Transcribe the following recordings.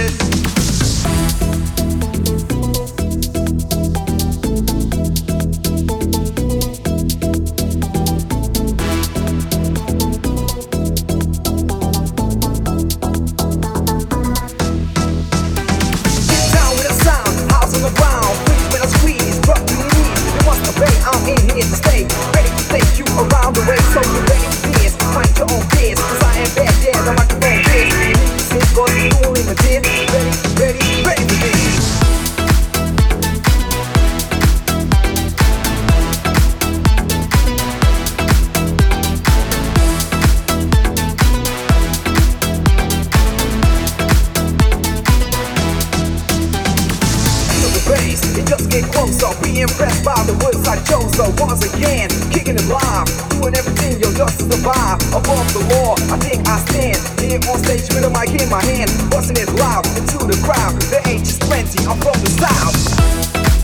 It just get closer, be impressed by the words I chose. So once again, kicking it live, doing everything, yo, just to survive. Above the law, I think I stand here on stage with a mic in my hand, busting it loud into the crowd. The age is 20, I'm from the south.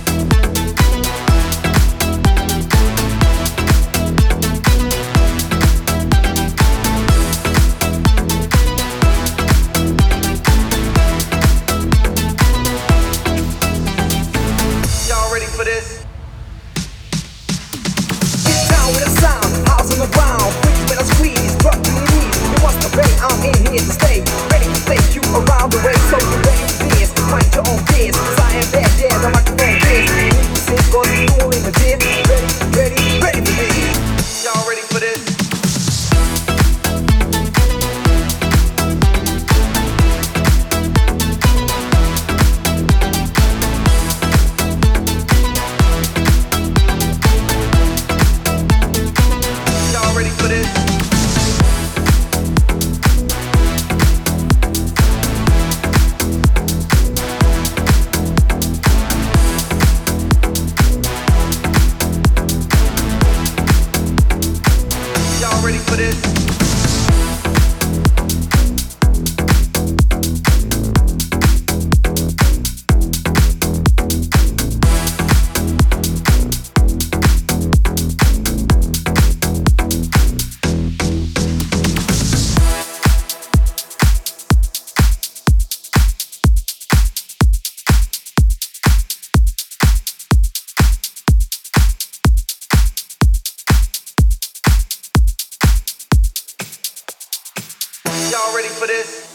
For this. Get down with the sound, house on the ground, freeze when I squeeze, drop to your knees. You must obey, I'm in here to stay, ready to take you around the way. So you ready for this, find your own biz, cause I am bad, yeah, the microphone is. You need to sit, go to school in the gym, ready for this. Y'all ready for this? Ready for this? Y'all ready for this?